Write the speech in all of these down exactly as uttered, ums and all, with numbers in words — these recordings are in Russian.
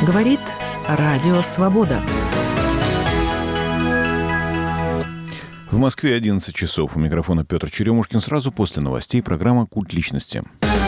Говорит Радио Свобода. В Москве одиннадцать часов. У микрофона Петр Черемушкин. Сразу после новостей программа «Культ личности».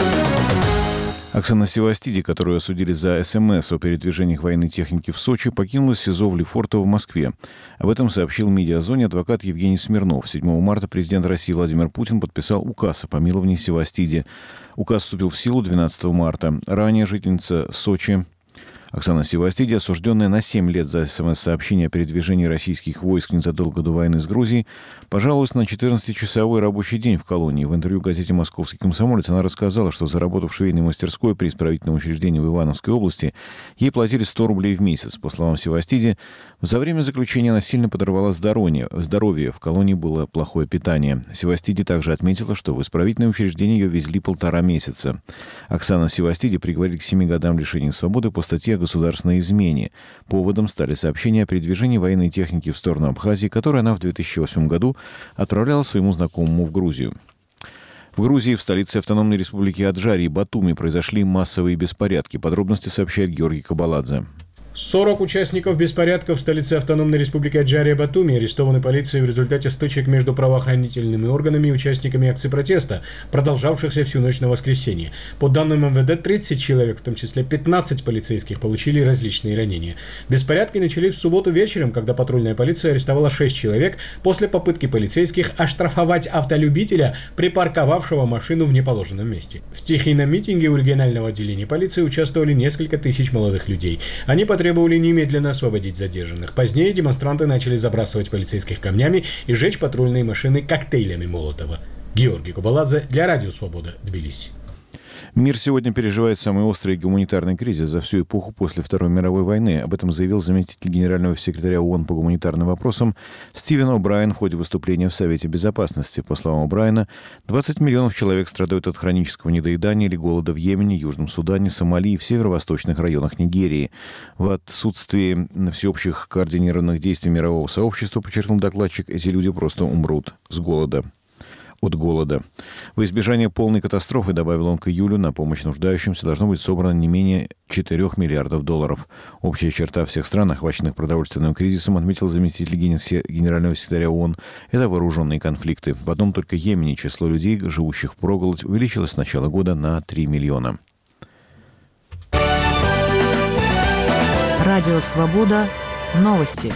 Оксана Севастиди, которую осудили за СМС о передвижениях военной техники в Сочи, покинула СИЗО в Лефортово в Москве. Об этом сообщил медиазоне адвокат Евгений Смирнов. седьмого марта президент России Владимир Путин подписал указ о помиловании Севастиди. Указ вступил в силу двенадцатого марта. Ранее жительница Сочи Оксана Севастиди, осужденная на семь лет за СМС-сообщение о передвижении российских войск незадолго до войны с Грузией, пожаловалась на четырнадцатичасовой рабочий день в колонии. В интервью газете «Московский комсомолец» она рассказала, что, заработав в швейной мастерской при исправительном учреждении в Ивановской области, ей платили сто рублей в месяц. По словам Севастиди, за время заключения она сильно подорвала здоровье. здоровье. В колонии было плохое питание. Севастиди также отметила, что в исправительное учреждение ее везли полтора месяца. Оксана Севастиди приговорили к семи годам лишения свободы по статье о государственной измене. Поводом стали сообщения о передвижении военной техники в сторону Абхазии, которую она в две тысячи восьмом году отправляла своему знакомому в Грузию. В Грузии, в столице автономной республики Аджарии, Батуми, произошли массовые беспорядки. Подробности сообщает Георгий Кабаладзе. сорок участников беспорядков в столице автономной республики Аджария Батуми арестованы полицией в результате стычек между правоохранительными органами и участниками акций протеста, продолжавшихся всю ночь на воскресенье. По данным эм вэ дэ, тридцать человек, в том числе пятнадцать полицейских, получили различные ранения. Беспорядки начались в субботу вечером, когда патрульная полиция арестовала шесть человек после попытки полицейских оштрафовать автолюбителя, припарковавшего машину в неположенном месте. В стихийном митинге у регионального отделения полиции участвовали несколько тысяч молодых людей. Они потребовали требовали немедленно освободить задержанных. Позднее демонстранты начали забрасывать полицейских камнями и жечь патрульные машины коктейлями Молотова. Георгий Кабаладзе для Радио Свобода, Тбилиси. Мир сегодня переживает самый острый гуманитарный кризис за всю эпоху после Второй мировой войны. Об этом заявил заместитель генерального секретаря ООН по гуманитарным вопросам Стивен О'Брайен в ходе выступления в Совете Безопасности. По словам О'Брайена, двадцать миллионов человек страдают от хронического недоедания или голода в Йемене, Южном Судане, Сомали и в северо-восточных районах Нигерии. В отсутствии всеобщих координированных действий мирового сообщества, подчеркнул докладчик, эти люди просто умрут с голода. От голода. Во избежание полной катастрофы, добавил он к июлю, на помощь нуждающимся должно быть собрано не менее четырёх миллиардов долларов. Общая черта всех стран, охваченных продовольственным кризисом, отметил заместитель генерального секретаря ООН, это вооруженные конфликты. В одном только Йемене число людей, живущих впроголодь, увеличилось с начала года на три миллиона. Радио Свобода. Новости.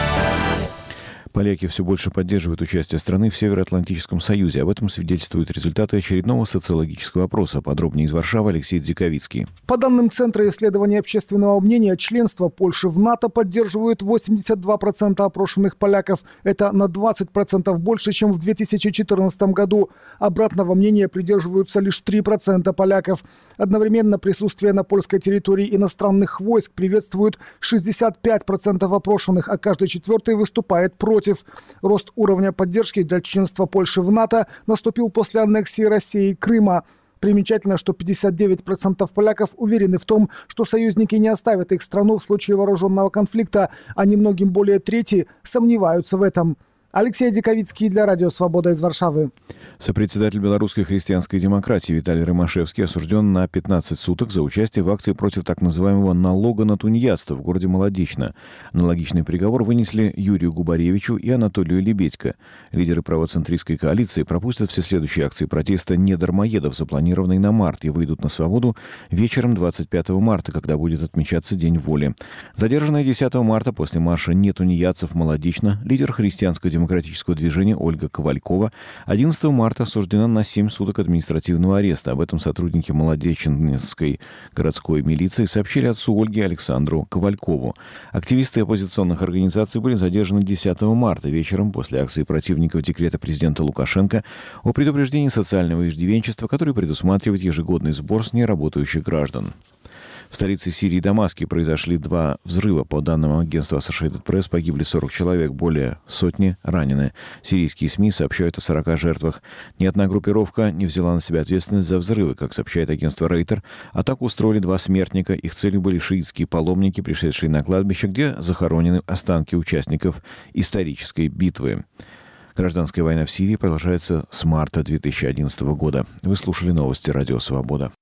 Поляки все больше поддерживают участие страны в Североатлантическом союзе. Об этом свидетельствуют результаты очередного социологического опроса. Подробнее из Варшавы Алексей Дзиковицкий. По данным Центра исследования общественного мнения, членство Польши в НАТО поддерживают восемьдесят два процента опрошенных поляков. Это на двадцать процентов больше, чем в две тысячи четырнадцатом году. Обратного мнения придерживаются лишь три процента поляков. Одновременно присутствие на польской территории иностранных войск приветствуют шестьдесят пять процентов опрошенных, а каждый четвертый выступает против. Рост уровня поддержки для членства Польши в НАТО наступил после аннексии России Крыма. Примечательно, что пятьдесят девять процентов поляков уверены в том, что союзники не оставят их страну в случае вооруженного конфликта, а немногим более трети сомневаются в этом. Алексей Диковицкий для Радио Свобода из Варшавы. Сопредседатель белорусской христианской демократии Виталий Ромашевский осужден на пятнадцать суток за участие в акции против так называемого налога на тунеядство в городе Молодечно. Аналогичный приговор вынесли Юрию Губаревичу и Анатолию Лебедько. Лидеры правоцентристской коалиции пропустят все следующие акции протеста недармоедов, запланированные на март, и выйдут на свободу вечером двадцать пятого марта, когда будет отмечаться День воли. Задержанная десятого марта после марша «Нетунеядцев» Молодечно лидер христианской демократического движения Ольга Ковалькова одиннадцатого марта осуждена на семь суток административного ареста. Об этом сотрудники Молодеченской городской милиции сообщили отцу Ольги Александру Ковалькову. Активисты оппозиционных организаций были задержаны десятого марта вечером после акции противников декрета президента Лукашенко о предупреждении социального иждивенчества, который предусматривает ежегодный сбор с неработающих граждан. В столице Сирии Дамаске произошли два взрыва. По данным агентства Associated Press, погибли сорок человек, более сотни ранены. Сирийские СМИ сообщают о сорока жертвах. Ни одна группировка не взяла на себя ответственность за взрывы. Как сообщает агентство Рейтер, атаку устроили два смертника. Их целью были шиитские паломники, пришедшие на кладбище, где захоронены останки участников исторической битвы. Гражданская война в Сирии продолжается с марта две тысячи одиннадцатого года. Вы слушали новости Радио Свобода.